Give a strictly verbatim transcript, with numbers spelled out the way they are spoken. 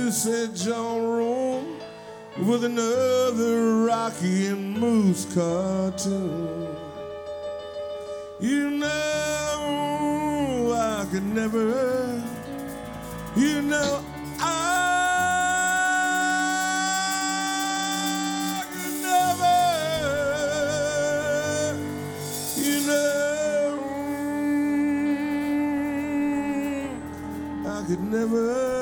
you said John Rome with another Rocky and Moose cartoon. You know I could never, you know I could never, you know I could never.